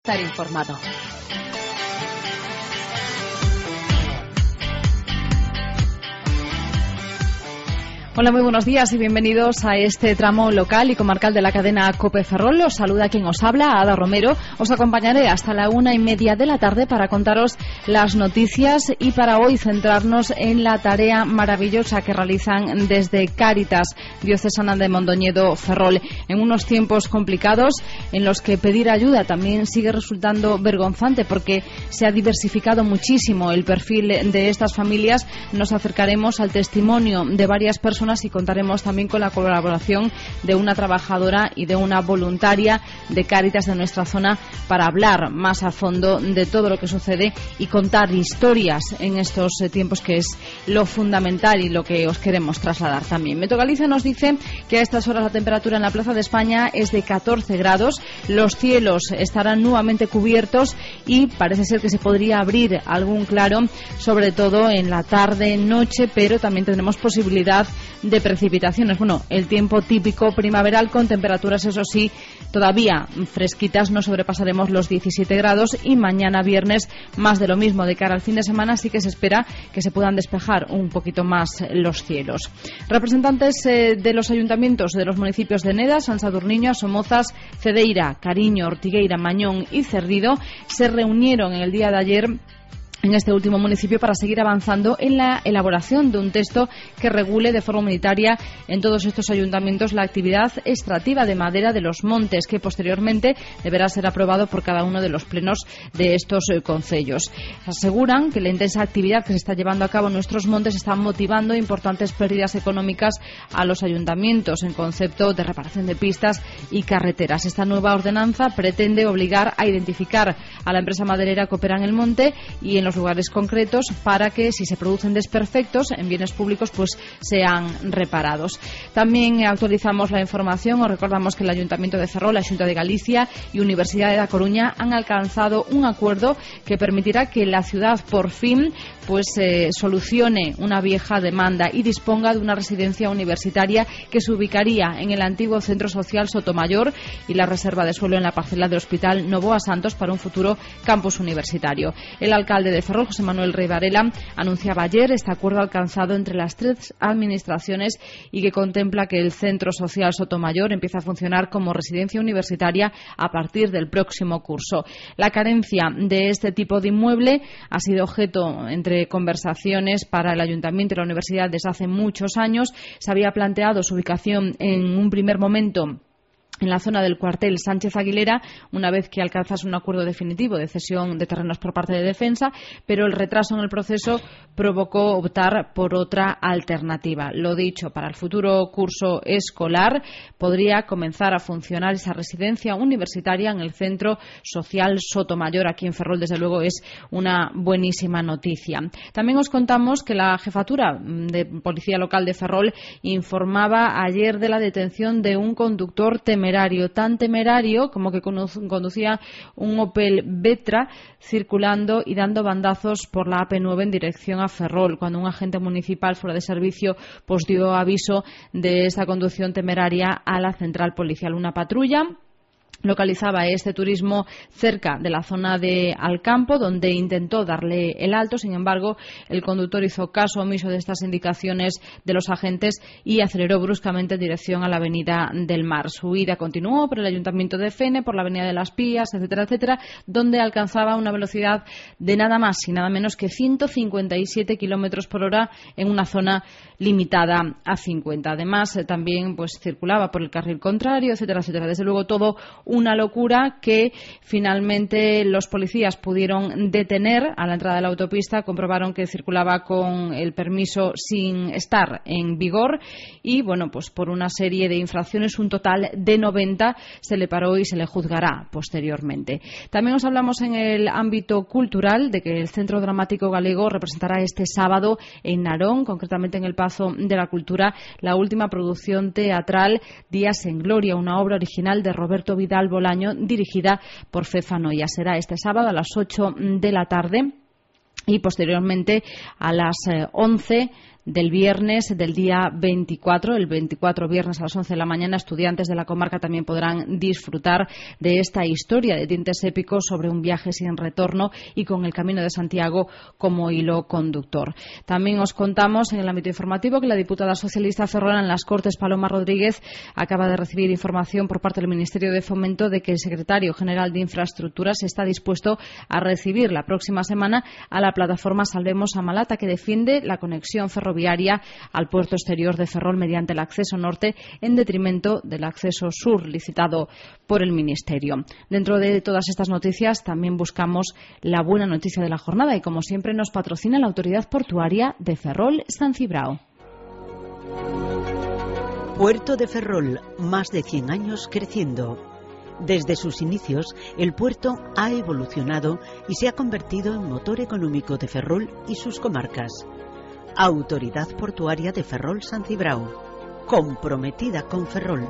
Estar informado. Hola, muy buenos días y bienvenidos a este tramo local y comarcal de la cadena COPE Ferrol. Os saluda quien os habla, Ada Romero. Os acompañaré hasta la 1:30 de la tarde para contaros las noticias y para hoy centrarnos en la tarea maravillosa que realizan desde Cáritas Diocesana de Mondoñedo Ferrol. En unos tiempos complicados en los que pedir ayuda también sigue resultando vergonzante porque se ha diversificado muchísimo el perfil de estas familias, nos acercaremos al testimonio de varias personas y contaremos también con la colaboración de una trabajadora y de una voluntaria de Cáritas de nuestra zona para hablar más a fondo de todo lo que sucede y contar historias en estos tiempos, que es lo fundamental y lo que os queremos trasladar también. Meteo Galicia nos dice que a estas horas la temperatura en la Plaza de España es de 14 grados, los cielos estarán nuevamente cubiertos y parece ser que se podría abrir algún claro, sobre todo en la tarde-noche, pero también tendremos posibilidad de precipitaciones. Bueno, el tiempo típico primaveral con temperaturas, eso sí, todavía fresquitas, no sobrepasaremos los 17 grados y mañana viernes más de lo mismo. De cara al fin de semana sí que se espera que se puedan despejar un poquito más los cielos. Representantes de los ayuntamientos de los municipios de Neda, San Sadurniño, Somozas, Cedeira, Cariño, Ortigueira, Mañón y Cerrido se reunieron en el día de ayer en este último municipio para seguir avanzando en la elaboración de un texto que regule de forma unitaria en todos estos ayuntamientos la actividad extractiva de madera de los montes, que posteriormente deberá ser aprobado por cada uno de los plenos de estos concellos. Aseguran que la intensa actividad que se está llevando a cabo en nuestros montes está motivando importantes pérdidas económicas a los ayuntamientos en concepto de reparación de pistas y carreteras. Esta nueva ordenanza pretende obligar a identificar a la empresa maderera que opera en el monte y en los lugares concretos para que, si se producen desperfectos en bienes públicos, pues sean reparados. También actualizamos la información. Os recordamos que el Ayuntamiento de Ferrol, la Xunta de Galicia y Universidad de La Coruña han alcanzado un acuerdo que permitirá que la ciudad por fin solucione una vieja demanda y disponga de una residencia universitaria que se ubicaría en el antiguo Centro Social Sotomayor y la reserva de suelo en la parcela del Hospital Novoa Santos para un futuro campus universitario. El alcalde de Ferrol, José Manuel Rey Varela, anunciaba ayer este acuerdo alcanzado entre las tres administraciones y que contempla que el Centro Social Sotomayor empiece a funcionar como residencia universitaria a partir del próximo curso. La carencia de este tipo de inmueble ha sido objeto entre conversaciones para el Ayuntamiento y la Universidad desde hace muchos años. Se había planteado su ubicación en un primer momento en la zona del cuartel Sánchez Aguilera, una vez que alcanzase un acuerdo definitivo de cesión de terrenos por parte de Defensa, pero el retraso en el proceso provocó optar por otra alternativa. Lo dicho, para el futuro curso escolar podría comenzar a funcionar esa residencia universitaria en el Centro Social Sotomayor. Aquí en Ferrol, desde luego, es una buenísima noticia. También os contamos que la Jefatura de Policía Local de Ferrol informaba ayer de la detención de un conductor temerario, tan temerario como que conducía un Opel Vectra circulando y dando bandazos por la AP9 en dirección a Ferrol. Cuando un agente municipal fuera de servicio pues dio aviso de esta conducción temeraria a la central policial. Una patrulla localizaba este turismo cerca de la zona de Alcampo, donde intentó darle el alto. Sin embargo, el conductor hizo caso omiso de estas indicaciones de los agentes y aceleró bruscamente en dirección a la avenida del Mar. Su huida continuó por el Ayuntamiento de Fene, por la avenida de las Pías, etcétera, etcétera, donde alcanzaba una velocidad de nada más y nada menos que 157 kilómetros por hora en una zona limitada a 50. Además, también circulaba por el carril contrario, etcétera, etcétera. Desde luego, todo una locura que finalmente los policías pudieron detener a la entrada de la autopista. Comprobaron que circulaba con el permiso sin estar en vigor y, por una serie de infracciones, un total de 90, se le paró y se le juzgará posteriormente. También os hablamos en el ámbito cultural de que el Centro Dramático Galego representará este sábado en Narón, concretamente en el Pazo de la Cultura, la última producción teatral Días en Gloria, una obra original de Roberto Vidal Bolaño, dirigida por Fefa Noia. Será este sábado a las 8 de la tarde y posteriormente a las 11 del viernes del día 24. El 24 viernes a las 11 de la mañana, estudiantes de la comarca también podrán disfrutar de esta historia de tintes épicos sobre un viaje sin retorno y con el Camino de Santiago como hilo conductor. También os contamos en el ámbito informativo que la diputada socialista ferrolana en las Cortes, Paloma Rodríguez, acaba de recibir información por parte del Ministerio de Fomento de que el secretario general de Infraestructuras está dispuesto a recibir la próxima semana a la plataforma Salvemos a Malata, que defiende la conexión ferroviaria al puerto exterior de Ferrol mediante el acceso norte en detrimento del acceso sur licitado por el Ministerio. Dentro de todas estas noticias también buscamos la buena noticia de la jornada y, como siempre, nos patrocina la Autoridad Portuaria de Ferrol San Cibrao. Puerto de Ferrol, más de 100 años creciendo. Desde sus inicios, el puerto ha evolucionado y se ha convertido en motor económico de Ferrol y sus comarcas. Autoridad Portuaria de Ferrol San Cibrao, comprometida con Ferrol.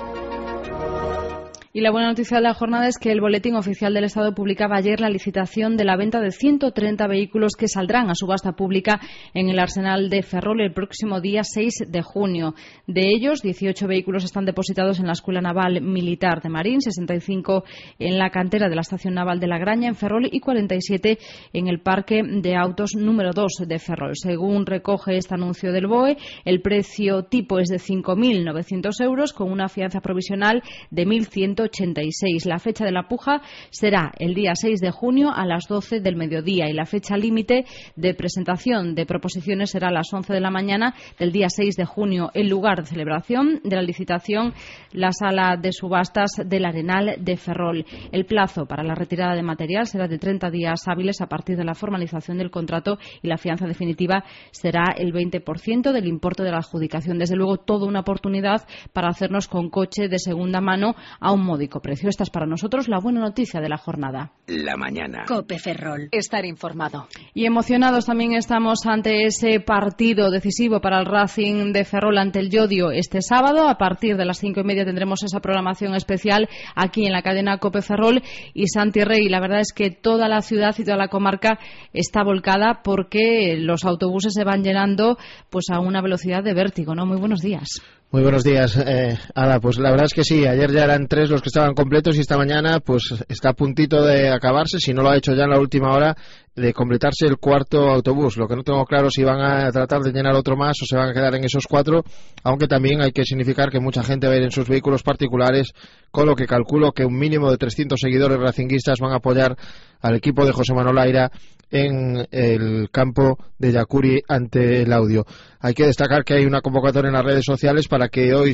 Y la buena noticia de la jornada es que el Boletín Oficial del Estado publicaba ayer la licitación de la venta de 130 vehículos que saldrán a subasta pública en el Arsenal de Ferrol el próximo día 6 de junio. De ellos, 18 vehículos están depositados en la Escuela Naval Militar de Marín, 65 en la cantera de la Estación Naval de La Graña en Ferrol y 47 en el Parque de Autos número 2 de Ferrol. Según recoge este anuncio del BOE, el precio tipo es de 5.900 euros con una fianza provisional de 1.186. La fecha de la puja será el día 6 de junio a las 12 del mediodía y la fecha límite de presentación de proposiciones será a las 11 de la mañana del día 6 de junio. El lugar de celebración de la licitación, la sala de subastas del Arenal de Ferrol. El plazo para la retirada de material será de 30 días hábiles a partir de la formalización del contrato y la fianza definitiva será el 20% del importe de la adjudicación. Desde luego, toda una oportunidad para hacernos con coche de segunda mano a un módico precio. Esta es para nosotros la buena noticia de la jornada. La mañana. COPE Ferrol. Estar informado. Y emocionados también estamos ante ese partido decisivo para el Racing de Ferrol ante el Llodio este sábado. A partir de las 5:30 tendremos esa programación especial aquí en la cadena COPE Ferrol y Santi Rey. La verdad es que toda la ciudad y toda la comarca está volcada porque los autobuses se van llenando pues a una velocidad de vértigo, ¿no? Muy buenos días. Muy buenos días, Ada. Pues la verdad es que sí, ayer ya eran 3 los que estaban completos y esta mañana pues está a puntito de acabarse, si no lo ha hecho ya en la última hora, de completarse el cuarto autobús. Lo que no tengo claro si van a tratar de llenar otro más o se van a quedar en esos 4, aunque también hay que significar que mucha gente va a ir en sus vehículos particulares, con lo que calculo que un mínimo de 300 seguidores racinguistas van a apoyar al equipo de José Manuel Aira en el campo de Yacuri ante el Audio. Hay que destacar que hay una convocatoria en las redes sociales para que hoy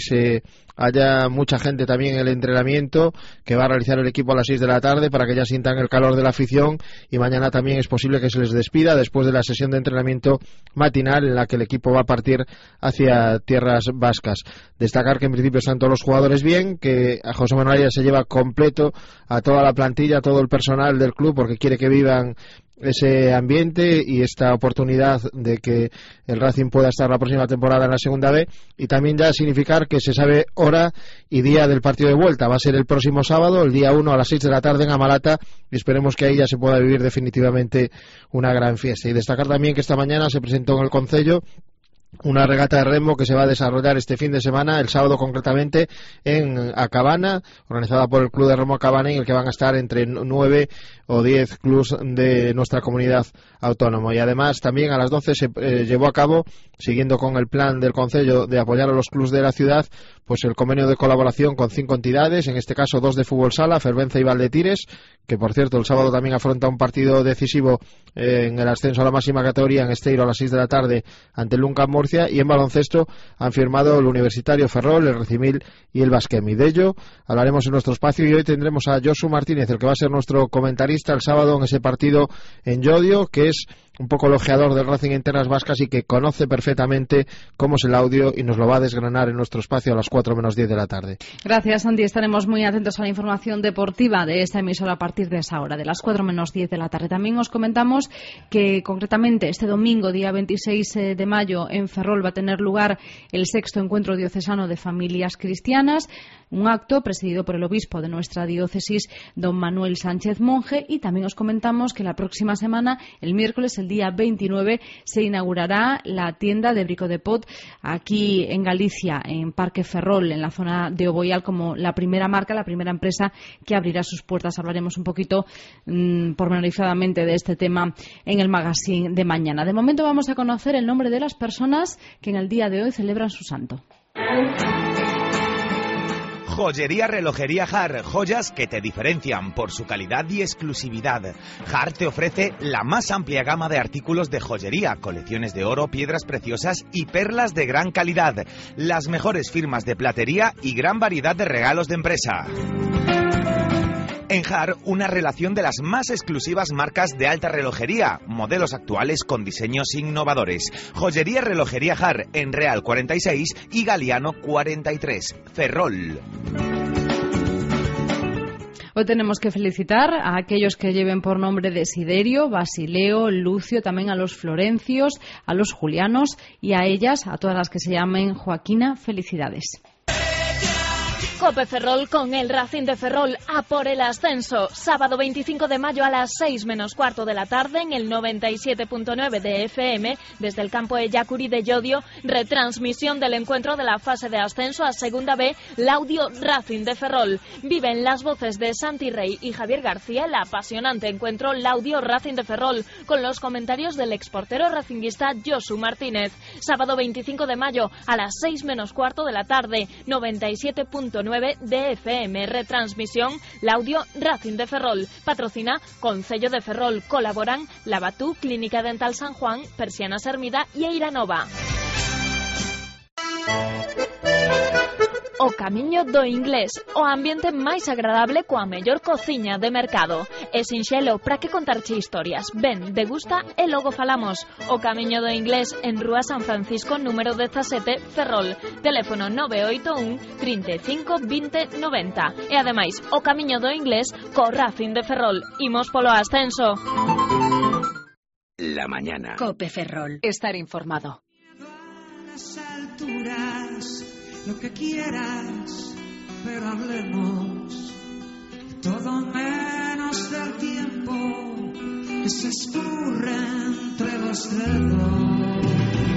haya mucha gente también en el entrenamiento que va a realizar el equipo a las 6 de la tarde para que ya sientan el calor de la afición, y mañana también es posible que se les despida después de la sesión de entrenamiento matinal en la que el equipo va a partir hacia tierras vascas. Destacar que en principio están todos los jugadores bien, que a José Manuel Aira se lleva completo a toda la plantilla, a todo el personal del club, porque quiere que vivan ese ambiente y esta oportunidad de que el Racing pueda estar la próxima temporada en la segunda B, y también ya significar que se sabe hora y día del partido de vuelta. Va a ser el próximo sábado, el día 1 a las 6 de la tarde en Amalata, y esperemos que ahí ya se pueda vivir definitivamente una gran fiesta. Y destacar también que esta mañana se presentó en el Concello una regata de remo que se va a desarrollar este fin de semana, el sábado concretamente, en Acabana, organizada por el Club de Remo Acabana, en el que van a estar entre 9 o 10 clubs de nuestra comunidad autónoma. Y además también a las 12 se llevó a cabo, siguiendo con el plan del Concello de apoyar a los clubs de la ciudad, pues el convenio de colaboración con 5 entidades, en este caso 2 de fútbol sala, Fervenza y Valdetires, que por cierto el sábado también afronta un partido decisivo en el ascenso a la máxima categoría en Esteiro a las 6 de la tarde ante el Lunca Murcia, y en baloncesto han firmado el Universitario Ferrol, el Recimil y el Basquemi. De ello hablaremos en nuestro espacio, y hoy tendremos a Josu Martínez, el que va a ser nuestro comentarista el sábado en ese partido en Llodio, que es un poco el ojeador del Racing en tierras vascas y que conoce perfectamente cómo es el Audio, y nos lo va a desgranar en nuestro espacio a las 4 menos 10 de la tarde. Gracias, Andy. Estaremos muy atentos a la información deportiva de esta emisora a partir de esa hora, de las 4 menos 10 de la tarde. También os comentamos que concretamente este domingo, día 26 de mayo, en Ferrol va a tener lugar el 6º encuentro diocesano de familias cristianas, un acto presidido por el obispo de nuestra diócesis, don Manuel Sánchez Monje. Y también os comentamos que la próxima semana, el miércoles, el el día 29 se inaugurará la tienda de Brico de Pot aquí en Galicia, en Parque Ferrol, en la zona de Oboial, como la primera marca, la primera empresa que abrirá sus puertas. Hablaremos un poquito pormenorizadamente de este tema en el magazine de mañana. De momento vamos a conocer el nombre de las personas que en el día de hoy celebran su santo. Joyería Relojería Har, joyas que te diferencian por su calidad y exclusividad. Har te ofrece la más amplia gama de artículos de joyería, colecciones de oro, piedras preciosas y perlas de gran calidad, las mejores firmas de platería y gran variedad de regalos de empresa. En Har, una relación de las más exclusivas marcas de alta relojería, modelos actuales con diseños innovadores. Joyería Relojería Har, en Real 46 y Galiano 43, Ferrol. Hoy tenemos que felicitar a aquellos que lleven por nombre Desiderio, Basileo, Lucio, también a los Florencios, a los Julianos y a ellas, a todas las que se llamen Joaquina, felicidades. Cope Ferrol con el Racing de Ferrol a por el ascenso. Sábado 25 de mayo a las 6 menos cuarto de la tarde en el 97.9 de FM desde el campo Eyacuri de Llodio. Retransmisión del encuentro de la fase de ascenso a Segunda B, Laudio Racing de Ferrol. Viven las voces de Santi Rey y Javier García el apasionante encuentro Laudio Racing de Ferrol con los comentarios del exportero racinguista Josu Martínez. Sábado 25 de mayo a las 6 menos cuarto de la tarde, 97.9 de FM, retransmisión Laudio Racing de Ferrol. Patrocina Concello de Ferrol. Colaboran Lavatú, Clínica Dental San Juan, Persianas Hermida y Eiranova. O Camiño do Inglés, o ambiente máis agradable coa mellor cociña de mercado. É sinxelo, para que contarche historias? Ven, degusta e logo falamos. O Camiño do Inglés en Rúa San Francisco, número 17, Ferrol. Teléfono 981 35 20 90. E ademais, o Camiño do Inglés co Racing de Ferrol. Imos polo ascenso. La mañana. Cope Ferrol. Estar informado. Lo que quieras, pero hablemos todo menos del tiempo que se escurre entre los dedos.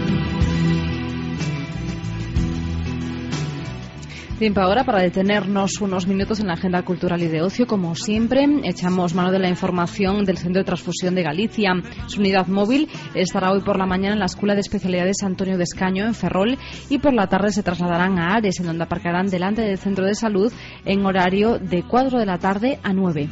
Tiempo ahora para detenernos unos minutos en la agenda cultural y de ocio. Como siempre, echamos mano de la información del Centro de Transfusión de Galicia. Su unidad móvil estará hoy por la mañana en la Escuela de Especialidades Antonio de Escaño, en Ferrol, y por la tarde se trasladarán a Ares, en donde aparcarán delante del Centro de Salud en horario de 4 de la tarde a 9.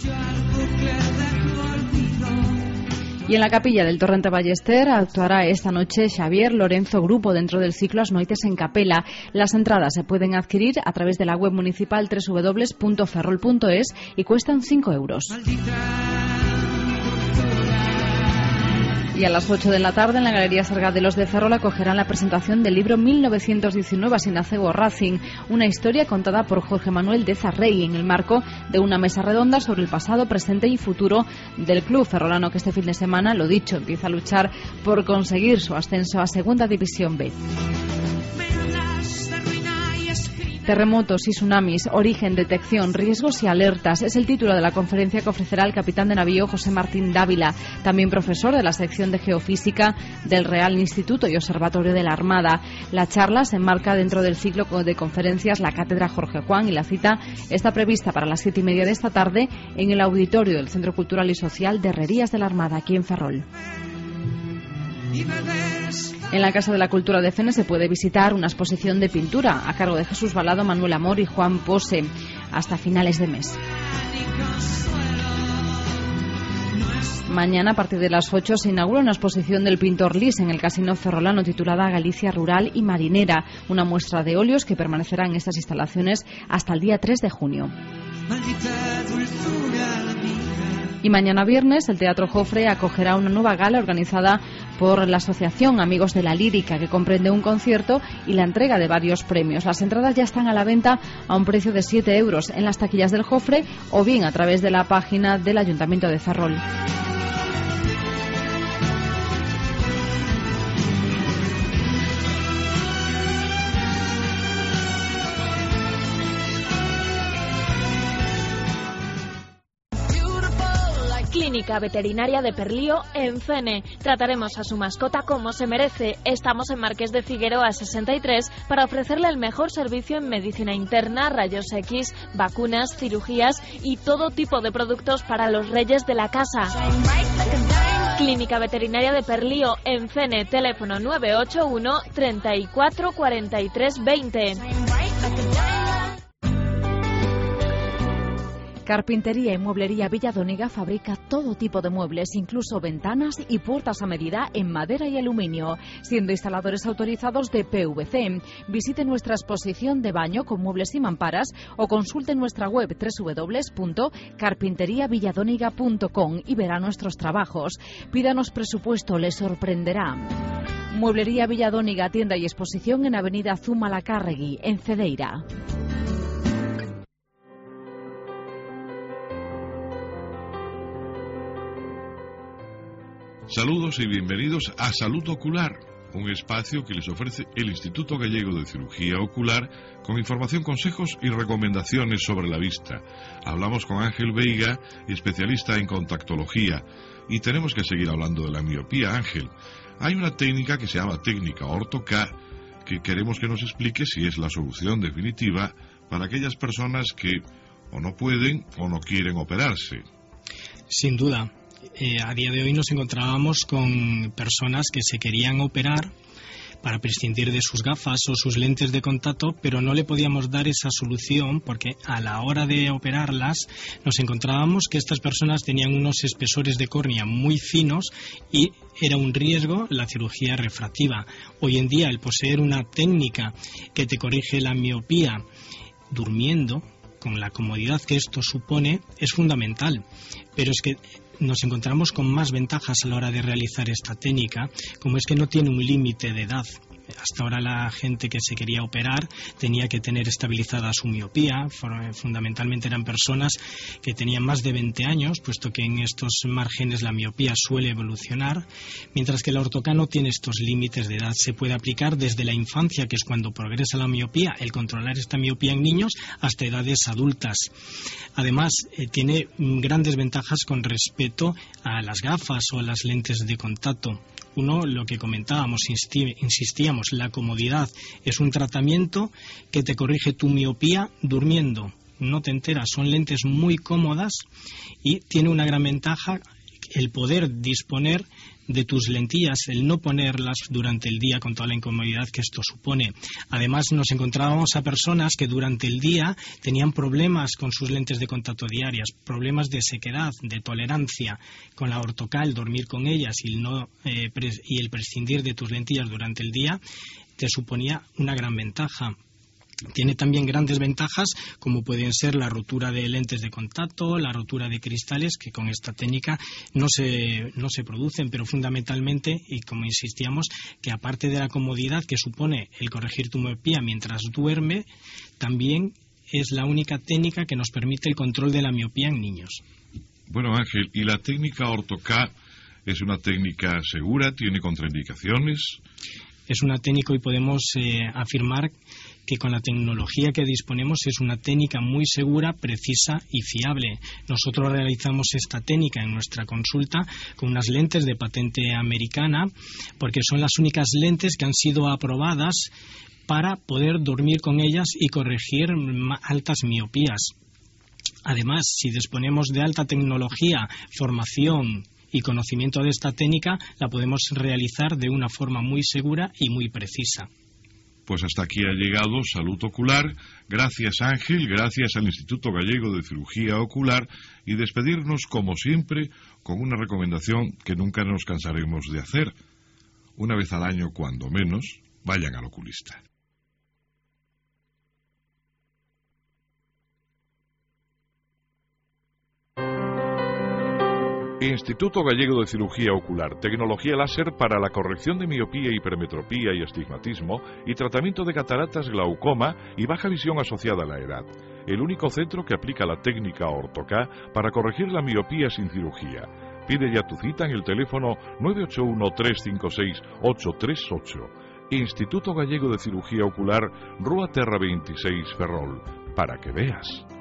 Y en la capilla del Torrente Ballester actuará esta noche Xavier Lorenzo Grupo dentro del ciclo As Noites en Capela. Las entradas se pueden adquirir a través de la web municipal www.ferrol.es y cuestan 5 euros. Y a las 8 de la tarde en la Galería Sargadelos de Ferrol acogerán la presentación del libro 1919 Asinacebo Racing, una historia contada por Jorge Manuel de Zarrey en el marco de una mesa redonda sobre el pasado, presente y futuro del club ferrolano, que este fin de semana, lo dicho, empieza a luchar por conseguir su ascenso a Segunda División B. Terremotos y tsunamis, origen, detección, riesgos y alertas. Es el título de la conferencia que ofrecerá el capitán de navío José Martín Dávila, también profesor de la sección de Geofísica del Real Instituto y Observatorio de la Armada. La charla se enmarca dentro del ciclo de conferencias La Cátedra Jorge Juan y la cita está prevista para las 7:30 de esta tarde en el auditorio del Centro Cultural y Social de Herrerías de la Armada, aquí en Ferrol. En la Casa de la Cultura de Fene se puede visitar una exposición de pintura a cargo de Jesús Balado, Manuel Amor y Juan Pose hasta finales de mes. Mañana, a partir de las 8, se inaugura una exposición del pintor Lis en el Casino Ferrolano titulada Galicia Rural y Marinera, una muestra de óleos que permanecerá en estas instalaciones hasta el día 3 de junio. Y mañana viernes el Teatro Jofre acogerá una nueva gala organizada por la Asociación Amigos de la Lírica, que comprende un concierto y la entrega de varios premios. Las entradas ya están a la venta a un precio de 7 euros en las taquillas del Jofre o bien a través de la página del Ayuntamiento de Ferrol. Clínica Veterinaria de Perlío en Fene. Trataremos a su mascota como se merece. Estamos en Marqués de Figueroa 63 para ofrecerle el mejor servicio en medicina interna, rayos X, vacunas, cirugías y todo tipo de productos para los reyes de la casa. Clínica Veterinaria de Perlío en Fene, teléfono 981 34 43 20. Carpintería y Mueblería Villadóniga fabrica todo tipo de muebles, incluso ventanas y puertas a medida en madera y aluminio, siendo instaladores autorizados de PVC. Visite nuestra exposición de baño con muebles y mamparas o consulte nuestra web www.carpinteriavilladóniga.com y verá nuestros trabajos. Pídanos presupuesto, le sorprenderá. Mueblería Villadóniga, tienda y exposición en Avenida Zumalacárregui, en Cedeira. Saludos y bienvenidos a Salud Ocular, un espacio que les ofrece el Instituto Gallego de Cirugía Ocular con información, consejos y recomendaciones sobre la vista. Hablamos con Ángel Veiga, especialista en contactología, y tenemos que seguir hablando de la miopía. Ángel, hay una técnica que se llama técnica Orto-K que queremos que nos explique si es la solución definitiva para aquellas personas que o no pueden o no quieren operarse. Sin duda. A día de hoy nos encontrábamos con personas que se querían operar para prescindir de sus gafas o sus lentes de contacto, pero no le podíamos dar esa solución porque a la hora de operarlas nos encontrábamos que estas personas tenían unos espesores de córnea muy finos y era un riesgo la cirugía refractiva. Hoy en día el poseer una técnica que te corrige la miopía durmiendo, con la comodidad que esto supone, es fundamental, pero es que nos encontramos con más ventajas a la hora de realizar esta técnica, como es que no tiene un límite de edad. Hasta ahora la gente que se quería operar tenía que tener estabilizada su miopía, fundamentalmente eran personas que tenían más de 20 años, puesto que en estos márgenes la miopía suele evolucionar, mientras que la Orto-K no tiene estos límites de edad. Se puede aplicar desde la infancia, que es cuando progresa la miopía, el controlar esta miopía en niños, hasta edades adultas. Además, tiene grandes ventajas con respecto a las gafas o a las lentes de contacto. Uno, lo que comentábamos, insistíamos, la comodidad. Es un tratamiento que te corrige tu miopía durmiendo. No te enteras, son lentes muy cómodas y tiene una gran ventaja el poder disponer de tus lentillas, el no ponerlas durante el día con toda la incomodidad que esto supone. Además, nos encontrábamos a personas que durante el día tenían problemas con sus lentes de contacto diarias, problemas de sequedad, de tolerancia. Con la Orto-K, el dormir con ellas y el prescindir de tus lentillas durante el día te suponía una gran ventaja. Tiene también grandes ventajas, como pueden ser la rotura de lentes de contacto, la rotura de cristales, que con esta técnica no se producen, pero fundamentalmente, y como insistíamos, que aparte de la comodidad que supone el corregir tu miopía mientras duerme, también es la única técnica que nos permite el control de la miopía en niños. Bueno, Ángel, ¿y la técnica Orto-K es una técnica segura? ¿Tiene contraindicaciones? Es una técnica y podemos afirmar que con la tecnología que disponemos es una técnica muy segura, precisa y fiable. Nosotros realizamos esta técnica en nuestra consulta con unas lentes de patente americana, porque son las únicas lentes que han sido aprobadas para poder dormir con ellas y corregir altas miopías. Además, si disponemos de alta tecnología, formación y conocimiento de esta técnica, la podemos realizar de una forma muy segura y muy precisa. Pues hasta aquí ha llegado Salud Ocular. Gracias, Ángel, gracias al Instituto Gallego de Cirugía Ocular, y despedirnos, como siempre, con una recomendación que nunca nos cansaremos de hacer. Una vez al año, cuando menos, vayan al oculista. Instituto Gallego de Cirugía Ocular, tecnología láser para la corrección de miopía, hipermetropía y astigmatismo y tratamiento de cataratas, glaucoma y baja visión asociada a la edad. El único centro que aplica la técnica Orto-K para corregir la miopía sin cirugía. Pide ya tu cita en el teléfono 981-356-838. Instituto Gallego de Cirugía Ocular, Rúa Terra 26, Ferrol. Para que veas.